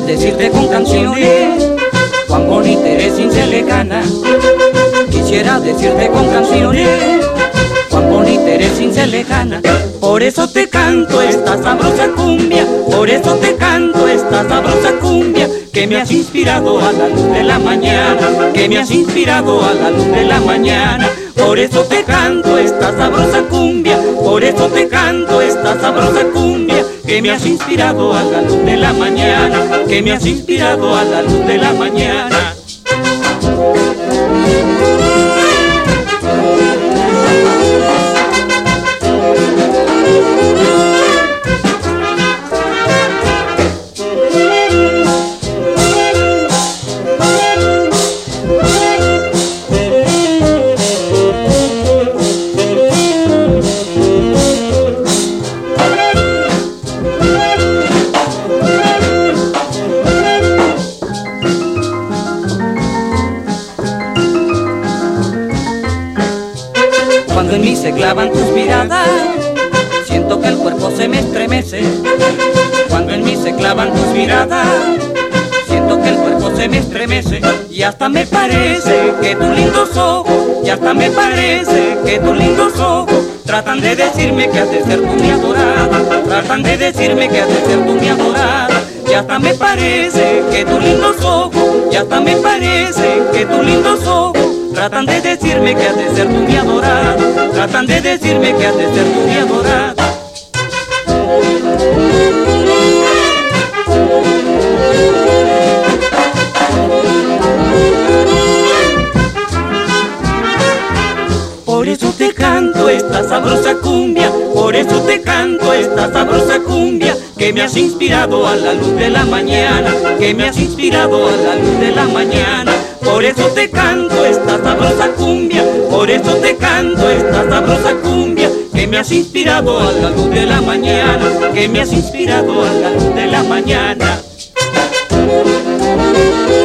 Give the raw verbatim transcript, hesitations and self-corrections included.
decirte con canciones cuán bonita eres sin ser lejana. Quisiera decirte con canciones cuán bonita eres sin ser lejana. Por eso te canto esta sabrosa cumbia, por eso te canto esta sabrosa cumbia, que me has inspirado a la luz de la mañana, que me has inspirado a la luz de la mañana. Por eso te canto esta sabrosa cumbia, por eso te canto esta sabrosa cumbia, que me has inspirado a la luz de la mañana, que me has inspirado a la luz de la mañana. Cuando en mí se clavan tus miradas, siento que el cuerpo se me estremece. Cuando en mí se clavan tus miradas, siento que el cuerpo se me estremece. Y hasta me parece que tus lindos ojos, y hasta me parece que tus lindos ojos tratan de decirme que has de ser tú mi adorada, tratan de decirme que has de ser tú mi adorada. Y hasta me parece que tus lindos ojos, y hasta me parece que tus lindos ojos tratan de decirme que has de ser tú mi adorada, tratan de decirme que has de ser tú mi adorada. Por eso te canto esta sabrosa cumbia, por eso te canto esta sabrosa cumbia, que me has inspirado a la luz de la mañana, que me has inspirado a la luz de la mañana. Por eso te canto esta sabrosa cumbia, por eso te canto esta sabrosa cumbia, que me has inspirado a la luz de la mañana, que me has inspirado a la luz de la mañana.